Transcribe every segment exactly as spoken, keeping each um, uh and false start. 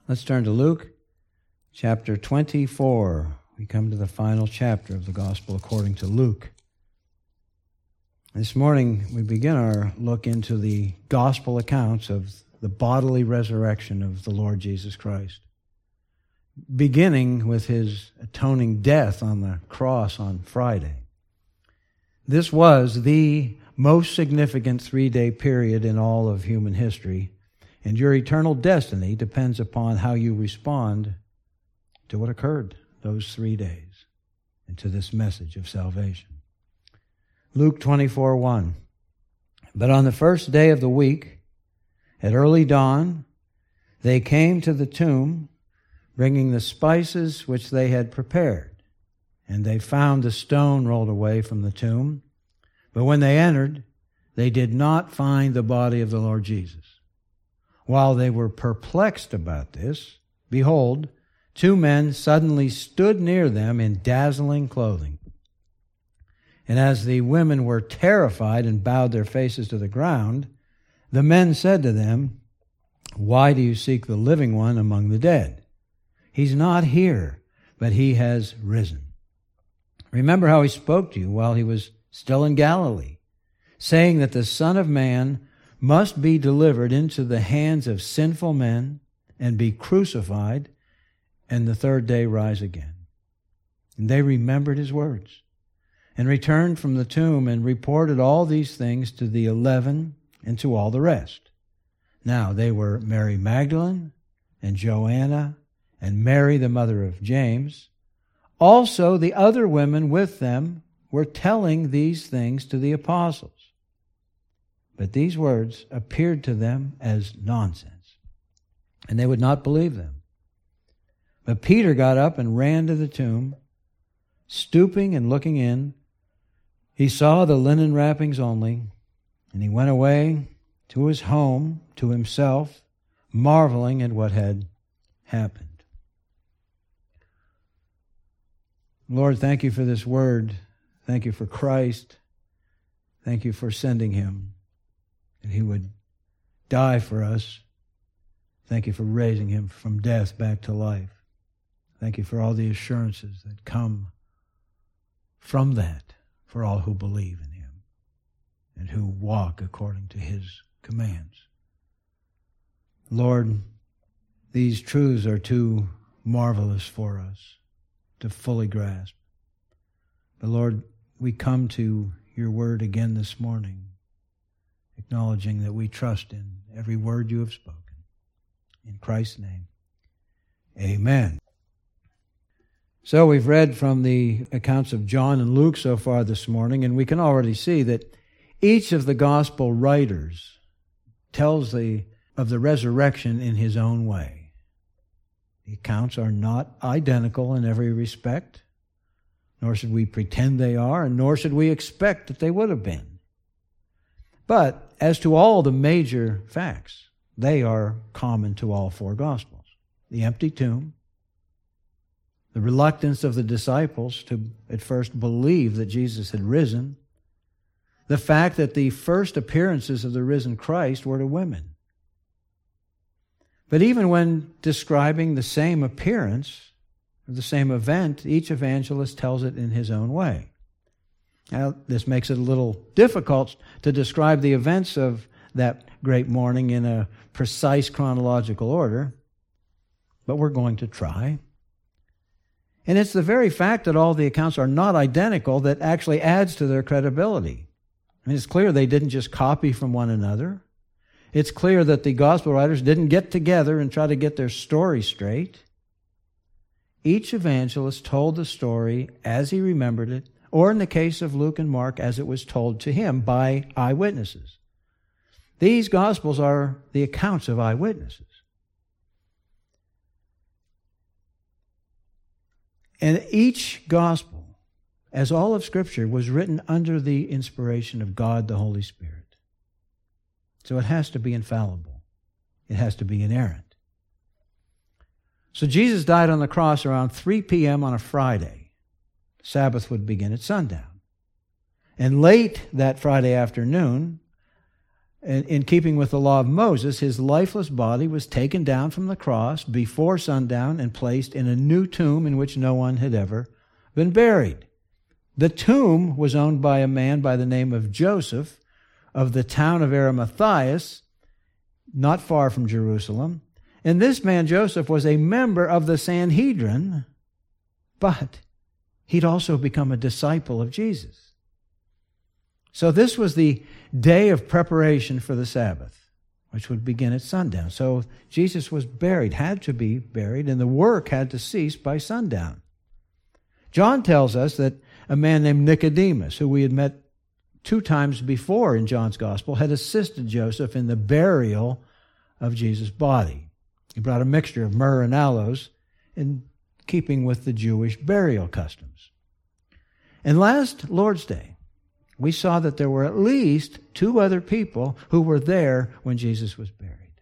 Let's turn to Luke chapter twenty-four. We come to the final chapter of the Gospel according to Luke. This morning we begin our look into the Gospel accounts of the bodily resurrection of the Lord Jesus Christ, beginning with His atoning death on the cross on Friday. This was the most significant three-day period in all of human history, and your eternal destiny depends upon how you respond to what occurred those three days and to this message of salvation. Luke twenty-four one. But on the first day of the week, at early dawn, they came to the tomb, bringing the spices which they had prepared. And they found the stone rolled away from the tomb. But when they entered, they did not find the body of the Lord Jesus. While they were perplexed about this, behold, two men suddenly stood near them in dazzling clothing. And as the women were terrified and bowed their faces to the ground, the men said to them, "Why do you seek the living one among the dead? He's not here, but he has risen. Remember how he spoke to you while he was still in Galilee, saying that the Son of Man must be delivered into the hands of sinful men and be crucified, and the third day rise again." And they remembered his words, and returned from the tomb and reported all these things to the eleven and to all the rest. Now they were Mary Magdalene and Joanna and Mary the mother of James. Also the other women with them were telling these things to the apostles. But these words appeared to them as nonsense, and they would not believe them. But Peter got up and ran to the tomb. Stooping and looking in, he saw the linen wrappings only, and he went away to his home, to himself, marveling at what had happened. Lord, thank you for this word. Thank you for Christ. Thank you for sending him, that he would die for us. Thank you for raising him from death back to life. Thank you for all the assurances that come from that for all who believe in him and who walk according to his commands. Lord, these truths are too marvelous for us to fully grasp. But Lord, we come to your word again this morning, acknowledging that we trust in every word you have spoken. In Christ's name, amen. So we've read from the accounts of John and Luke so far this morning, and we can already see that each of the gospel writers tells the, of the resurrection in his own way. The accounts are not identical in every respect, nor should we pretend they are, and nor should we expect that they would have been. But as to all the major facts, they are common to all four Gospels. The empty tomb, the reluctance of the disciples to at first believe that Jesus had risen, the fact that the first appearances of the risen Christ were to women. But even when describing the same appearance, or the same event, each evangelist tells it in his own way. Now, this makes it a little difficult to describe the events of that great morning in a precise chronological order, but we're going to try. And it's the very fact that all the accounts are not identical that actually adds to their credibility. I mean, it's clear they didn't just copy from one another. It's clear that the gospel writers didn't get together and try to get their story straight. Each evangelist told the story as he remembered it, or in the case of Luke and Mark, as it was told to him by eyewitnesses. These Gospels are the accounts of eyewitnesses. And each Gospel, as all of Scripture, was written under the inspiration of God the Holy Spirit. So it has to be infallible. It has to be inerrant. So Jesus died on the cross around three p.m. on a Friday. Sabbath would begin at sundown. And late that Friday afternoon, in, in keeping with the law of Moses, his lifeless body was taken down from the cross before sundown and placed in a new tomb in which no one had ever been buried. The tomb was owned by a man by the name of Joseph of the town of Arimathea, not far from Jerusalem. And this man, Joseph, was a member of the Sanhedrin, but he'd also become a disciple of Jesus. So this was the day of preparation for the Sabbath, which would begin at sundown. So Jesus was buried, had to be buried, and the work had to cease by sundown. John tells us that a man named Nicodemus, who we had met two times before in John's Gospel, had assisted Joseph in the burial of Jesus' body. He brought a mixture of myrrh and aloes in keeping with the Jewish burial customs. And last Lord's Day, we saw that there were at least two other people who were there when Jesus was buried.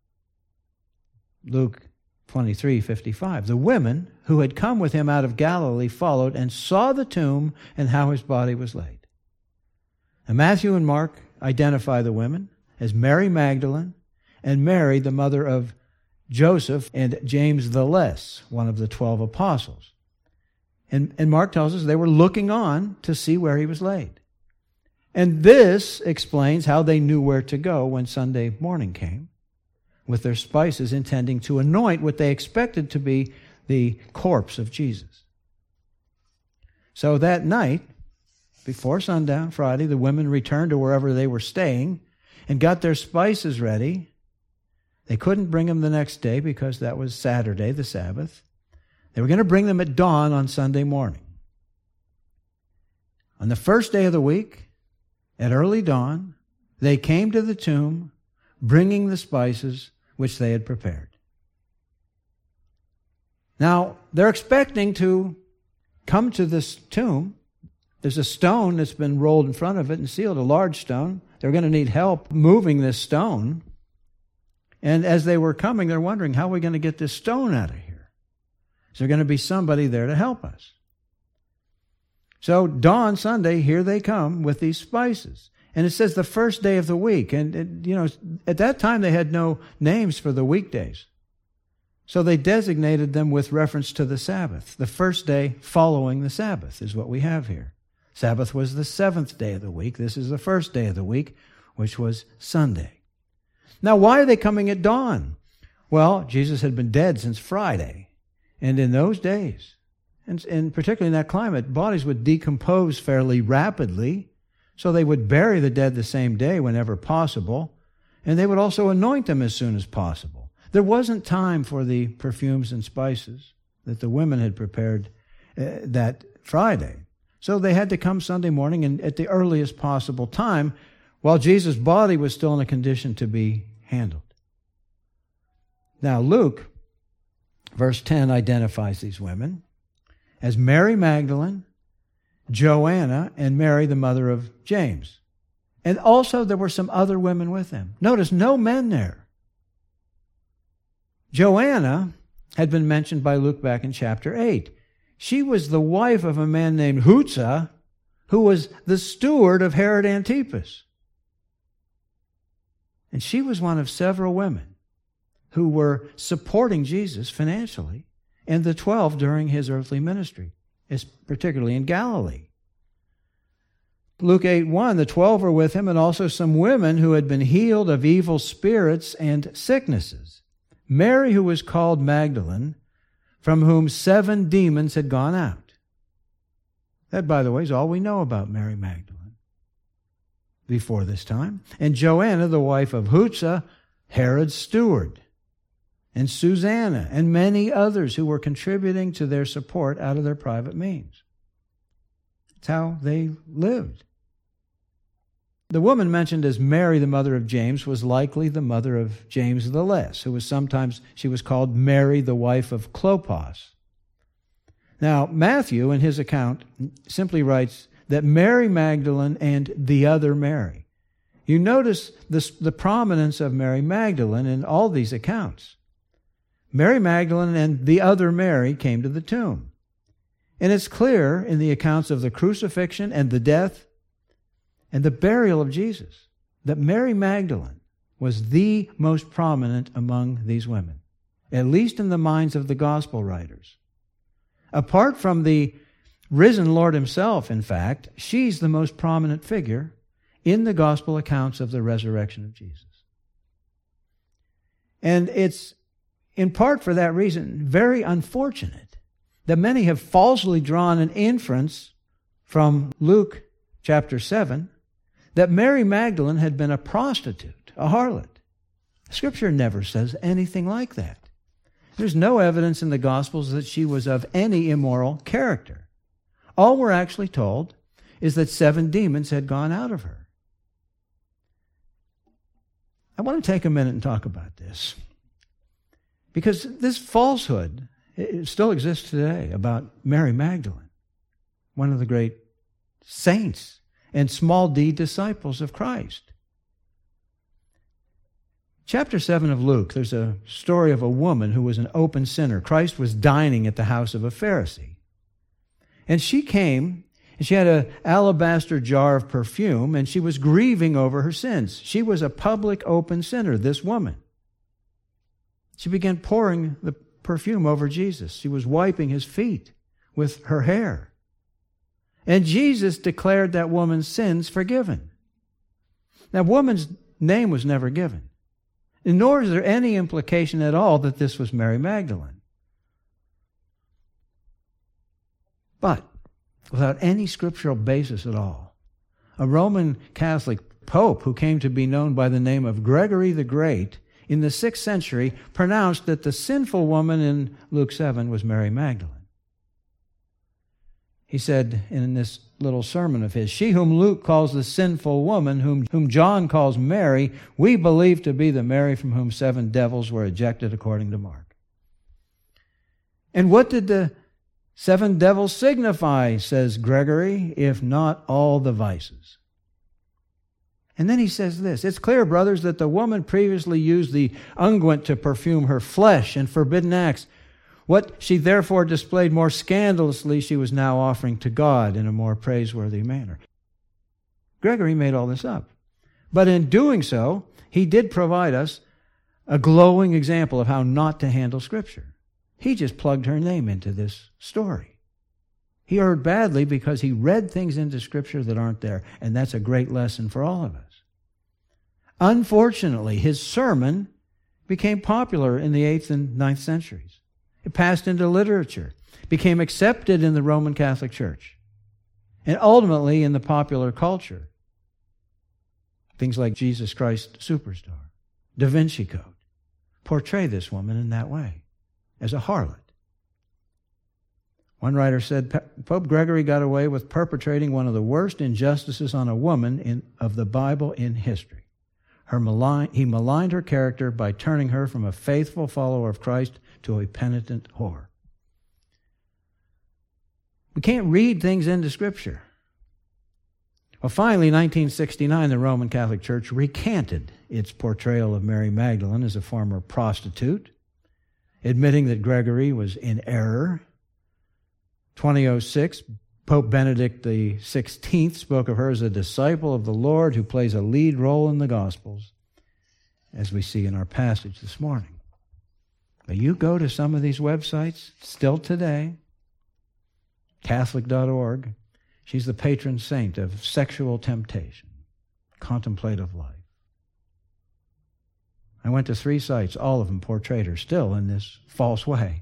Luke twenty-three fifty-five. The women who had come with him out of Galilee followed and saw the tomb and how his body was laid. And Matthew and Mark identify the women as Mary Magdalene and Mary, the mother of Joseph and James the Less, one of the twelve apostles. And, and Mark tells us they were looking on to see where he was laid. And this explains how they knew where to go when Sunday morning came, with their spices intending to anoint what they expected to be the corpse of Jesus. So that night, before sundown, Friday, the women returned to wherever they were staying and got their spices ready. They couldn't bring them the next day because that was Saturday, the Sabbath. They were going to bring them at dawn on Sunday morning. On the first day of the week, at early dawn, they came to the tomb, bringing the spices which they had prepared. Now, they're expecting to come to this tomb. There's a stone that's been rolled in front of it and sealed, a large stone. They're going to need help moving this stone. And as they were coming, they're wondering, how are we going to get this stone out of here? Is there going to be somebody there to help us? So dawn Sunday, here they come with these spices. And it says the first day of the week. And, and, you know, at that time they had no names for the weekdays. So they designated them with reference to the Sabbath. The first day following the Sabbath is what we have here. Sabbath was the seventh day of the week. This is the first day of the week, which was Sunday. Now, why are they coming at dawn? Well, Jesus had been dead since Friday. And in those days, and, and particularly in that climate, bodies would decompose fairly rapidly. So they would bury the dead the same day whenever possible. And they would also anoint them as soon as possible. There wasn't time for the perfumes and spices that the women had prepared uh, that Friday. So they had to come Sunday morning and at the earliest possible time while Jesus' body was still in a condition to be handled. Now Luke, verse ten, identifies these women as Mary Magdalene, Joanna, and Mary, the mother of James. And also there were some other women with them. Notice, no men there. Joanna had been mentioned by Luke back in chapter eight. She was the wife of a man named Chuza, who was the steward of Herod Antipas. And she was one of several women who were supporting Jesus financially and the twelve during his earthly ministry, particularly in Galilee. Luke eight one, the twelve were with him, and also some women who had been healed of evil spirits and sicknesses. Mary, who was called Magdalene, from whom seven demons had gone out. That, by the way, is all we know about Mary Magdalene before this time. And Joanna, the wife of Chuza, Herod's steward. And Susanna, and many others who were contributing to their support out of their private means. That's how they lived. The woman mentioned as Mary, the mother of James, was likely the mother of James the Less, who was sometimes, she was called Mary, the wife of Clopas. Now, Matthew, in his account, simply writes that Mary Magdalene and the other Mary. You notice this, the prominence of Mary Magdalene in all these accounts. Mary Magdalene and the other Mary came to the tomb. And it's clear in the accounts of the crucifixion and the death and the burial of Jesus that Mary Magdalene was the most prominent among these women, at least in the minds of the gospel writers. Apart from the risen Lord himself, in fact, she's the most prominent figure in the gospel accounts of the resurrection of Jesus. And it's, in part for that reason, very unfortunate that many have falsely drawn an inference from Luke chapter seven that Mary Magdalene had been a prostitute, a harlot. Scripture never says anything like that. There's no evidence in the Gospels that she was of any immoral character. All we're actually told is that seven demons had gone out of her. I want to take a minute and talk about this, because this falsehood it still exists today about Mary Magdalene, one of the great saints and small d disciples of Christ. Chapter seven of Luke, there's a story of a woman who was an open sinner. Christ was dining at the house of a Pharisee. And she came, and she had an alabaster jar of perfume, and she was grieving over her sins. She was a public open sinner, this woman. She began pouring the perfume over Jesus. She was wiping his feet with her hair. And Jesus declared that woman's sins forgiven. That woman's name was never given. And nor is there any implication at all that this was Mary Magdalene. But without any scriptural basis at all, a Roman Catholic pope who came to be known by the name of Gregory the Great in the sixth century pronounced that the sinful woman in Luke seven was Mary Magdalene. He said in this little sermon of his, "She whom Luke calls the sinful woman, whom, whom John calls Mary, we believe to be the Mary from whom seven devils were ejected according to Mark." And what did the seven devils signify, says Gregory, if not all the vices? And then he says this, "It's clear, brothers, that the woman previously used the unguent to perfume her flesh and forbidden acts. What she therefore displayed more scandalously, she was now offering to God in a more praiseworthy manner." Gregory made all this up. But in doing so, he did provide us a glowing example of how not to handle Scripture. He just plugged her name into this story. He erred badly because he read things into Scripture that aren't there, and that's a great lesson for all of us. Unfortunately, his sermon became popular in the eighth and ninth centuries. It passed into literature, became accepted in the Roman Catholic Church, and ultimately in the popular culture. Things like Jesus Christ Superstar, Da Vinci Code, portray this woman in that way, as a harlot. One writer said, Pope Gregory got away with perpetrating one of the worst injustices on a woman in, of the Bible in history. Her malign, he maligned her character by turning her from a faithful follower of Christ to a penitent whore. We can't read things into Scripture. Well, finally, in nineteen sixty-nine, the Roman Catholic Church recanted its portrayal of Mary Magdalene as a former prostitute, admitting that Gregory was in error. twenty oh six, Pope Benedict the sixteenth spoke of her as a disciple of the Lord who plays a lead role in the Gospels, as we see in our passage this morning. But you go to some of these websites, still today, Catholic dot org, she's the patron saint of sexual temptation, contemplative life. I went to three sites, all of them portrayed her still in this false way.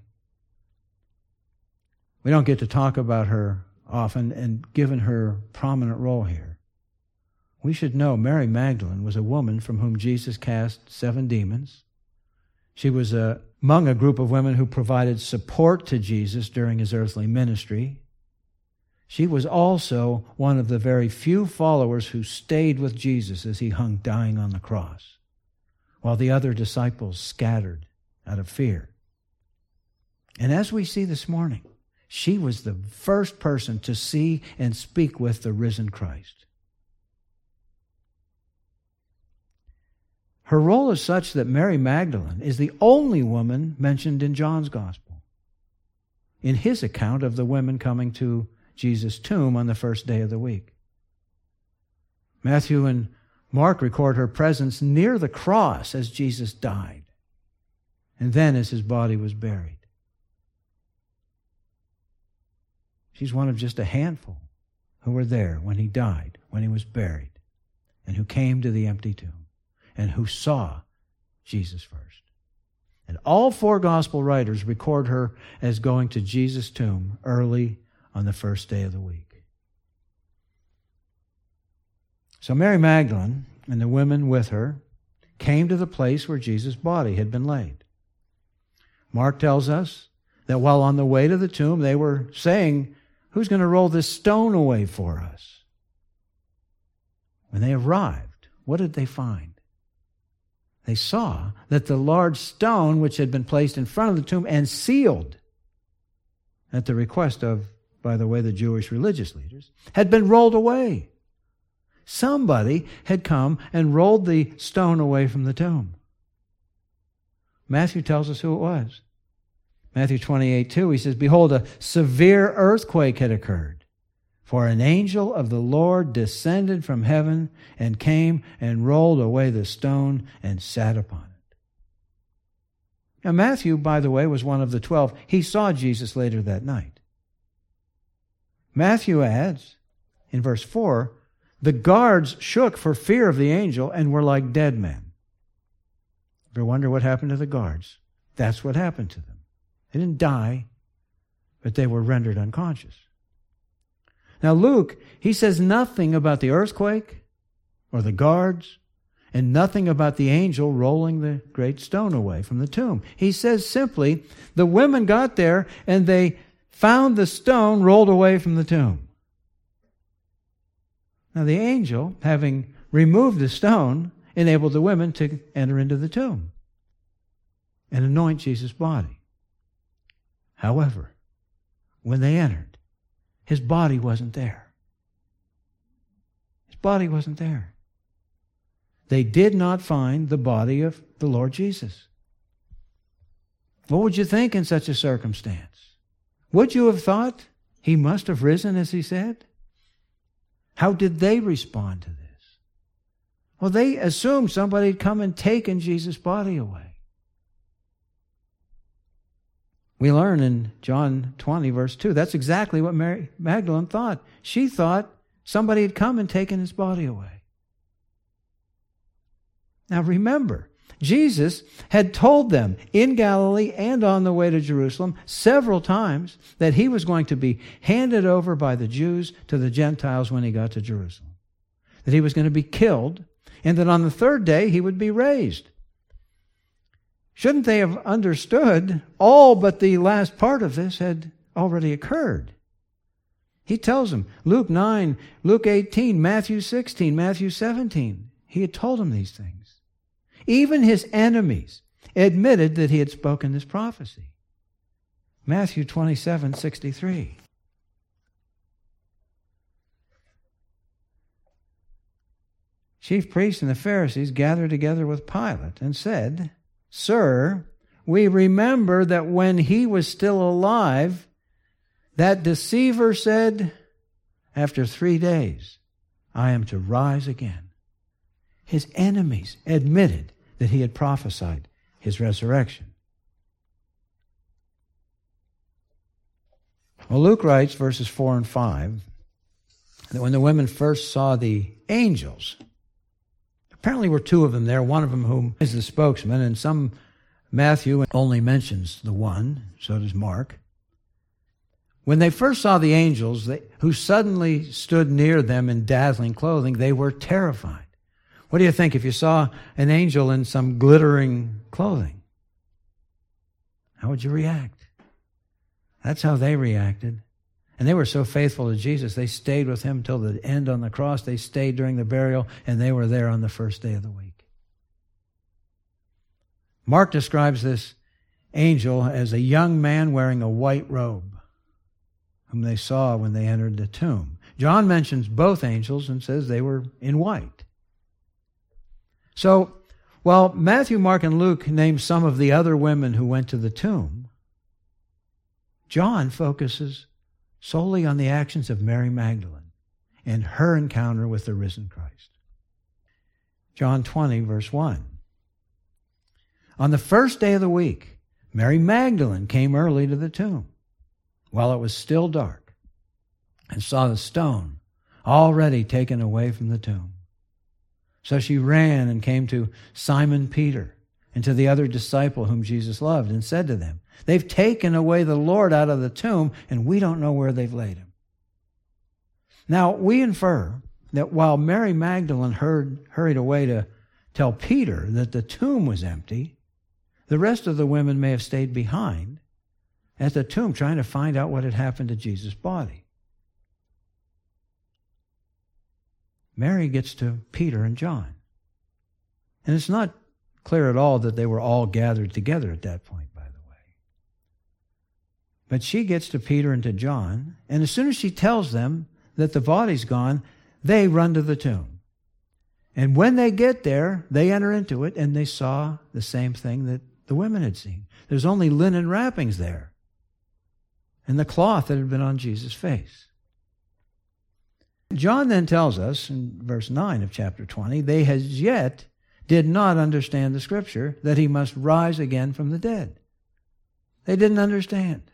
We don't get to talk about her often, and given her prominent role here, we should know Mary Magdalene was a woman from whom Jesus cast seven demons. She was a, among a group of women who provided support to Jesus during his earthly ministry. She was also one of the very few followers who stayed with Jesus as he hung dying on the cross, while the other disciples scattered out of fear. And as we see this morning, she was the first person to see and speak with the risen Christ. Her role is such that Mary Magdalene is the only woman mentioned in John's Gospel, in his account of the women coming to Jesus' tomb on the first day of the week. Matthew and Mark records her presence near the cross as Jesus died, and then as his body was buried. She's one of just a handful who were there when he died, when he was buried, and who came to the empty tomb, and who saw Jesus first. And all four gospel writers record her as going to Jesus' tomb early on the first day of the week. So Mary Magdalene and the women with her came to the place where Jesus' body had been laid. Mark tells us that while on the way to the tomb, they were saying, "Who's going to roll this stone away for us?" When they arrived, what did they find? They saw that the large stone which had been placed in front of the tomb and sealed at the request of, by the way, the Jewish religious leaders, had been rolled away. Somebody had come and rolled the stone away from the tomb. Matthew tells us who it was. Matthew twenty-eight two, he says, "Behold, a severe earthquake had occurred, for an angel of the Lord descended from heaven and came and rolled away the stone and sat upon it." Now Matthew, by the way, was one of the twelve. He saw Jesus later that night. Matthew adds, in verse four, "The guards shook for fear of the angel and were like dead men." Ever wonder what happened to the guards? That's what happened to them. They didn't die, but they were rendered unconscious. Now Luke, he says nothing about the earthquake or the guards and nothing about the angel rolling the great stone away from the tomb. He says simply, the women got there and they found the stone rolled away from the tomb. Now the angel, having removed the stone, enabled the women to enter into the tomb and anoint Jesus' body. However, when they entered, his body wasn't there. His body wasn't there. They did not find the body of the Lord Jesus. What would you think in such a circumstance? Would you have thought he must have risen, as he said? How did they respond to this? Well, they assumed somebody had come and taken Jesus' body away. We learn in John twenty, verse two, that's exactly what Mary Magdalene thought. She thought somebody had come and taken his body away. Now remember, Jesus had told them in Galilee and on the way to Jerusalem several times that he was going to be handed over by the Jews to the Gentiles when he got to Jerusalem. That he was going to be killed, and that on the third day he would be raised. Shouldn't they have understood all but the last part of this had already occurred? He tells them, Luke nine, Luke eighteen, Matthew sixteen, Matthew seventeen. He had told them these things. Even his enemies admitted that he had spoken this prophecy. Matthew twenty-seven, sixty-three. Chief priests and the Pharisees gathered together with Pilate and said, "Sir, we remember that when he was still alive, that deceiver said, 'After three days, I am to rise again.'" His enemies admitted that he had prophesied his resurrection. Well, Luke writes, verses four and five, that when the women first saw the angels, apparently were two of them there, one of them whom is the spokesman, and some Matthew only mentions the one, so does Mark. When they first saw the angels, they, who suddenly stood near them in dazzling clothing, they were terrified. What do you think if you saw an angel in some glittering clothing? How would you react? That's how they reacted. And they were so faithful to Jesus, they stayed with him till the end on the cross. They stayed during the burial, and they were there on the first day of the week. Mark describes this angel as a young man wearing a white robe, whom they saw when they entered the tomb. John mentions both angels and says they were in white. So, while Matthew, Mark, and Luke name some of the other women who went to the tomb, John focuses solely on the actions of Mary Magdalene and her encounter with the risen Christ. John twenty, verse one. On the first day of the week, Mary Magdalene came early to the tomb while it was still dark and saw the stone already taken away from the tomb. So she ran and came to Simon Peter and to the other disciple whom Jesus loved and said to them, "They've taken away the Lord out of the tomb, and we don't know where they've laid him." Now, we infer that while Mary Magdalene heard, hurried away to tell Peter that the tomb was empty, the rest of the women may have stayed behind at the tomb trying to find out what had happened to Jesus' body. Mary gets to Peter and John. And it's not clear at all that they were all gathered together at that point, by the way. But she gets to Peter and to John, and as soon as she tells them that the body's gone, they run to the tomb. And when they get there, they enter into it, and they saw the same thing that the women had seen. There's only linen wrappings there and the cloth that had been on Jesus' face. John then tells us in verse nine of chapter twenty, they as yet did not understand the scripture that he must rise again from the dead. They didn't understand.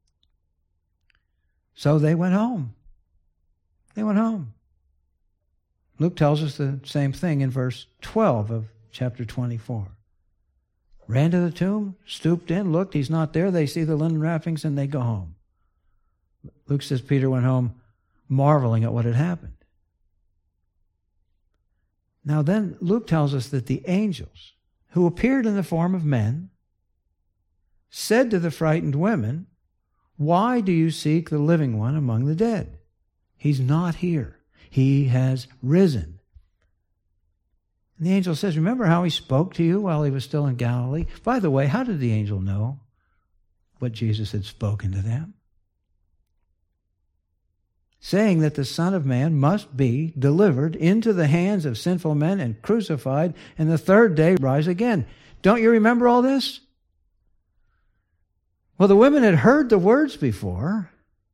So they went home. They went home. Luke tells us the same thing in verse twelve of chapter twenty-four. Ran to the tomb, stooped in, looked, he's not there. They see the linen wrappings and they go home. Luke says Peter went home marveling at what had happened. Now then, Luke tells us that the angels, who appeared in the form of men, said to the frightened women, "Why do you seek the living one among the dead? He's not here. He has risen." And the angel says, remember how he spoke to you while he was still in Galilee? By the way, how did the angel know what Jesus had spoken to them? Saying that the Son of Man must be delivered into the hands of sinful men and crucified, and the third day rise again. Don't you remember all this? Well, the women had heard the words before.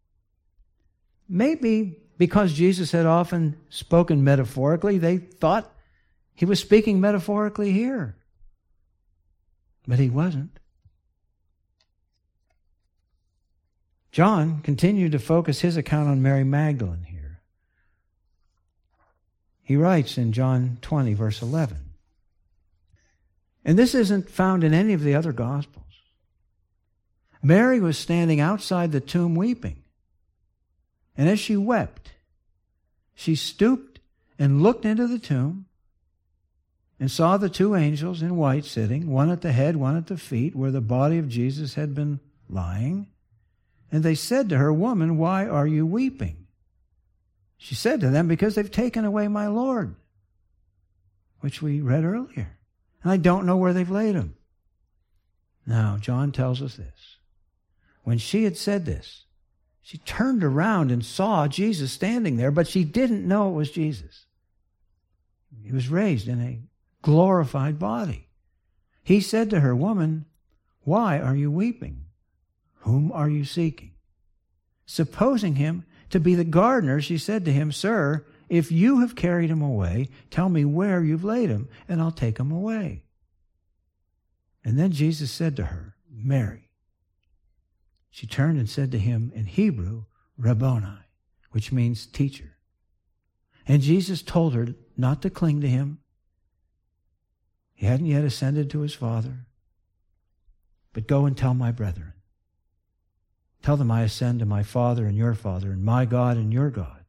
Maybe because Jesus had often spoken metaphorically, they thought he was speaking metaphorically here. But he wasn't. John continued to focus his account on Mary Magdalene here. He writes in John twenty, verse eleven. And this isn't found in any of the other Gospels. Mary was standing outside the tomb weeping. And as she wept, she stooped and looked into the tomb and saw the two angels in white sitting, one at the head, one at the feet, where the body of Jesus had been lying. And they said to her, "Woman, why are you weeping?" She said to them, "Because they've taken away my Lord," which we read earlier. "And I don't know where they've laid him." Now, John tells us this. When she had said this, she turned around and saw Jesus standing there, but she didn't know it was Jesus. He was raised in a glorified body. He said to her, "Woman, why are you weeping? Whom are you seeking?" Supposing him to be the gardener, she said to him, "Sir, if you have carried him away, tell me where you've laid him, and I'll take him away." And then Jesus said to her, "Mary." She turned and said to him in Hebrew, "Rabboni," which means teacher. And Jesus told her not to cling to him. He hadn't yet ascended to his Father. "But go and tell my brethren. Tell them I ascend to my Father and your Father, and my God and your God."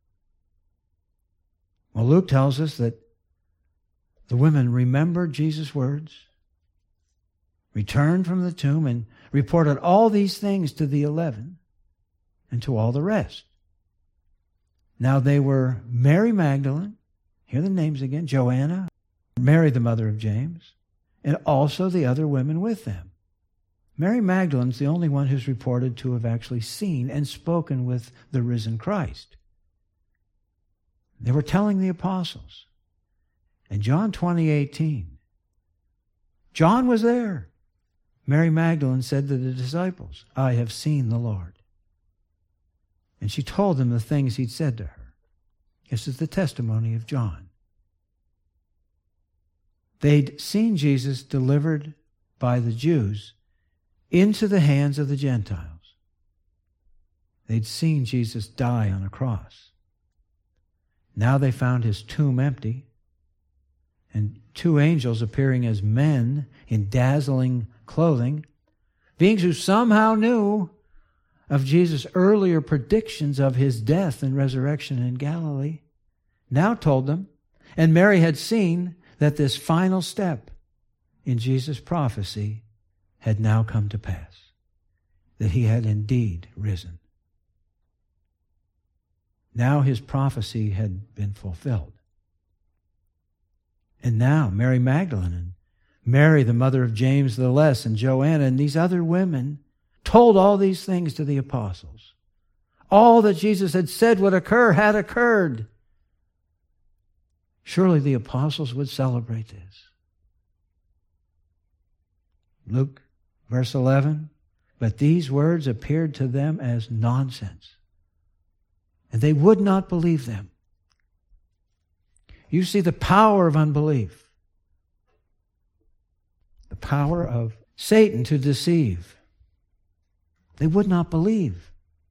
Well, Luke tells us that the women remembered Jesus' words, returned from the tomb, and reported all these things to the eleven and to all the rest. Now they were Mary Magdalene, hear the names again, Joanna, Mary the mother of James, and also the other women with them. Mary Magdalene's the only one who's reported to have actually seen and spoken with the risen Christ. They were telling the apostles. In John twenty eighteen, John was there. Mary Magdalene said to the disciples, "I have seen the Lord." And she told them the things he'd said to her. This is the testimony of John. They'd seen Jesus delivered by the Jews into the hands of the Gentiles. They'd seen Jesus die on a cross. Now they found his tomb empty, and two angels appearing as men in dazzling clothing, beings who somehow knew of Jesus' earlier predictions of his death and resurrection in Galilee, now told them, and Mary had seen that this final step in Jesus' prophecy had now come to pass, that he had indeed risen. Now his prophecy had been fulfilled. And now Mary Magdalene and Mary, the mother of James the Less, and Joanna, and these other women told all these things to the apostles. All that Jesus had said would occur had occurred. Surely the apostles would celebrate this. Luke, verse eleven, but these words appeared to them as nonsense, and they would not believe them. You see the power of unbelief, the power of Satan to deceive. They would not believe.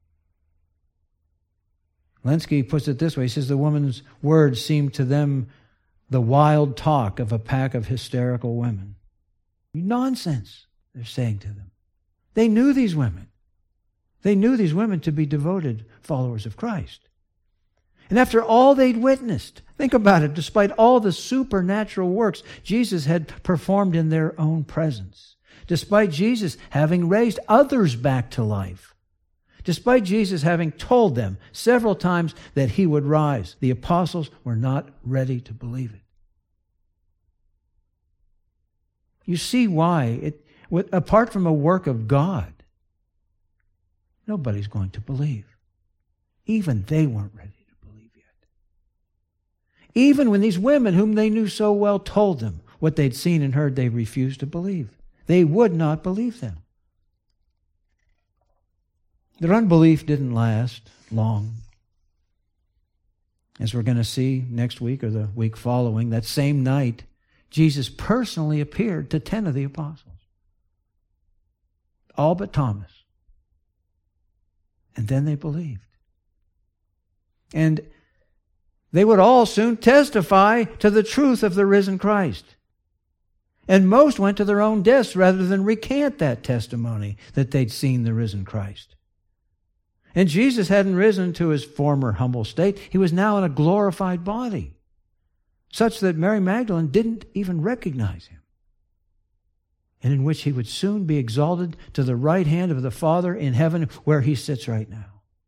Lenski puts it this way. He says the woman's words seemed to them the wild talk of a pack of hysterical women. Nonsense, they're saying to them. They knew these women. They knew these women to be devoted followers of Christ. And after all they'd witnessed, think about it, despite all the supernatural works Jesus had performed in their own presence, despite Jesus having raised others back to life, despite Jesus having told them several times that he would rise, the apostles were not ready to believe it. You see why, it, apart from a work of God, nobody's going to believe. Even they weren't ready to believe yet. Even when these women whom they knew so well told them what they'd seen and heard, they refused to believe. They would not believe them. Their unbelief didn't last long. As we're going to see next week or the week following, that same night, Jesus personally appeared to ten of the apostles. All but Thomas. And then they believed. And they would all soon testify to the truth of the risen Christ. And most went to their own deaths rather than recant that testimony that they'd seen the risen Christ. And Jesus hadn't risen to his former humble state. He was now in a glorified body, such that Mary Magdalene didn't even recognize him, and in which he would soon be exalted to the right hand of the Father in heaven, where he sits right now.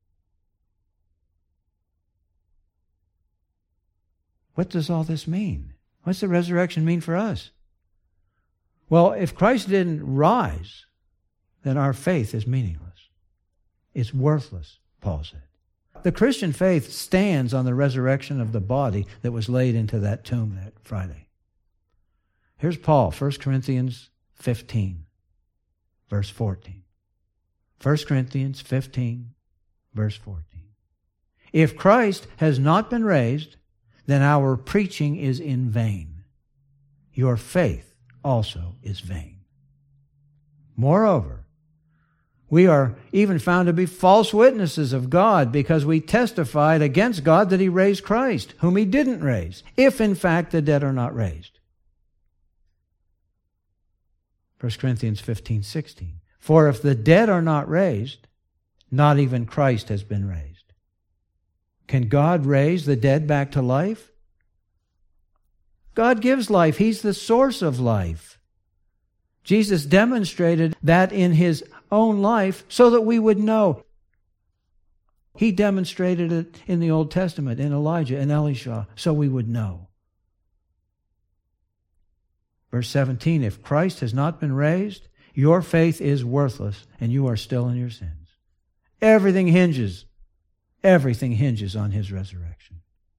What does all this mean? What's the resurrection mean for us? Well, if Christ didn't rise, then our faith is meaningless. It's worthless, Paul said. The Christian faith stands on the resurrection of the body that was laid into that tomb that Friday. Here's Paul, First Corinthians fifteen, verse fourteen. First Corinthians fifteen, verse fourteen. If Christ has not been raised, then our preaching is in vain. Your faith also is vain. Moreover, we are even found to be false witnesses of God, because we testified against God that he raised Christ, whom he didn't raise, if in fact the dead are not raised. First Corinthians fifteen, sixteen. For if the dead are not raised, not even Christ has been raised. Can God raise the dead back to life? God gives life. He's the source of life. Jesus demonstrated that in his own life so that we would know. He demonstrated it in the Old Testament, in Elijah and Elisha, so we would know. Verse seventeen, if Christ has not been raised, your faith is worthless and you are still in your sins. Everything hinges, everything hinges on his resurrection.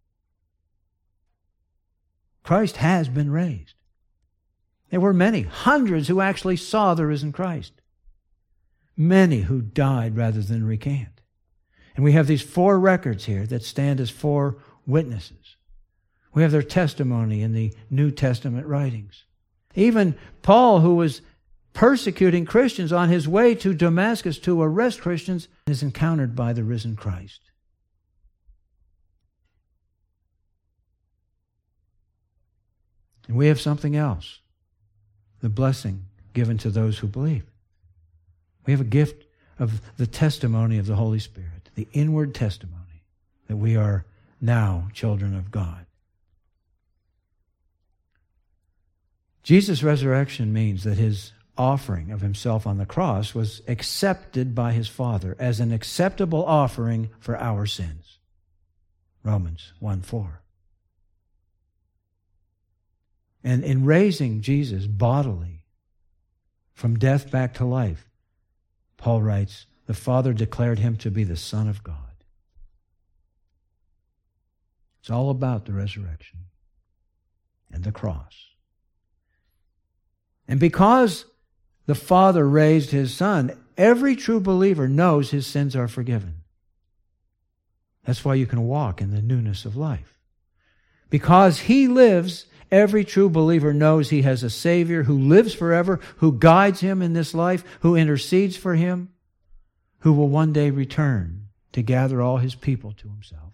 Christ has been raised. There were many, hundreds who actually saw the risen Christ. Many who died rather than recant. And we have these four records here that stand as four witnesses. We have their testimony in the New Testament writings. Even Paul, who was persecuting Christians on his way to Damascus to arrest Christians, is encountered by the risen Christ. And we have something else, the blessing given to those who believe. We have a gift of the testimony of the Holy Spirit, the inward testimony that we are now children of God. Jesus' resurrection means that his offering of himself on the cross was accepted by his Father as an acceptable offering for our sins. Romans one four. And in raising Jesus bodily from death back to life, Paul writes, the Father declared him to be the Son of God. It's all about the resurrection and the cross. And because the Father raised his Son, every true believer knows his sins are forgiven. That's why you can walk in the newness of life. Because he lives, every true believer knows he has a Savior who lives forever, who guides him in this life, who intercedes for him, who will one day return to gather all his people to himself.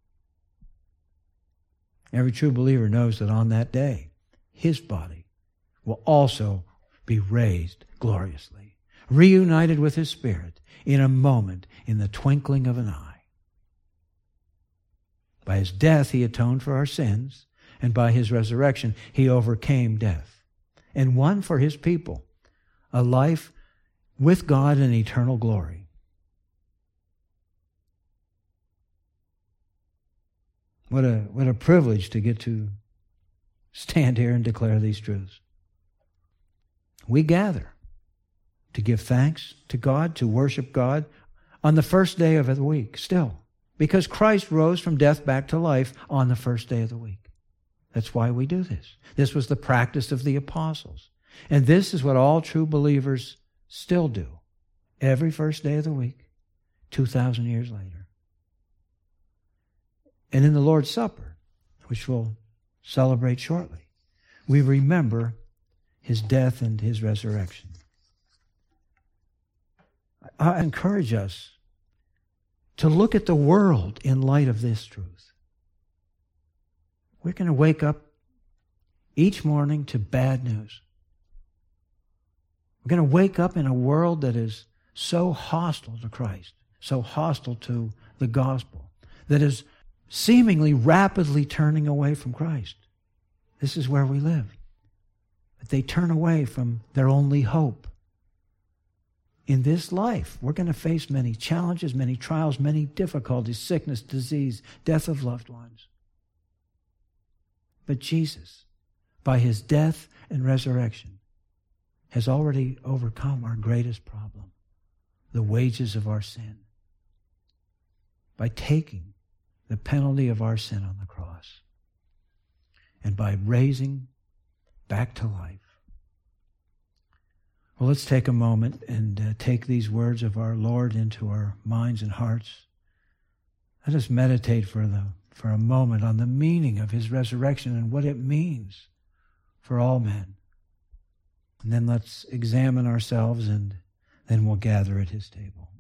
Every true believer knows that on that day, his body will also be raised gloriously, reunited with his Spirit in a moment, in the twinkling of an eye. By his death, he atoned for our sins, and by his resurrection, he overcame death and won for his people a life with God in eternal glory. What a, what a privilege to get to stand here and declare these truths. We gather to give thanks to God, to worship God on the first day of the week still, because Christ rose from death back to life on the first day of the week. That's why we do this. This was the practice of the apostles. And this is what all true believers still do every first day of the week, two thousand years later. And in the Lord's Supper, which we'll celebrate shortly, we remember his death and his resurrection. I encourage us to look at the world in light of this truth. We're going to wake up each morning to bad news. We're going to wake up in a world that is so hostile to Christ, so hostile to the gospel, that is seemingly rapidly turning away from Christ. This is where we live. But they turn away from their only hope. In this life, we're going to face many challenges, many trials, many difficulties, sickness, disease, death of loved ones. But Jesus, by his death and resurrection, has already overcome our greatest problem, the wages of our sin, by taking the penalty of our sin on the cross and by raising back to life. Well, let's take a moment and uh, take these words of our Lord into our minds and hearts. Let us meditate for the for a moment on the meaning of his resurrection and what it means for all men. And then let's examine ourselves, and then we'll gather at his table.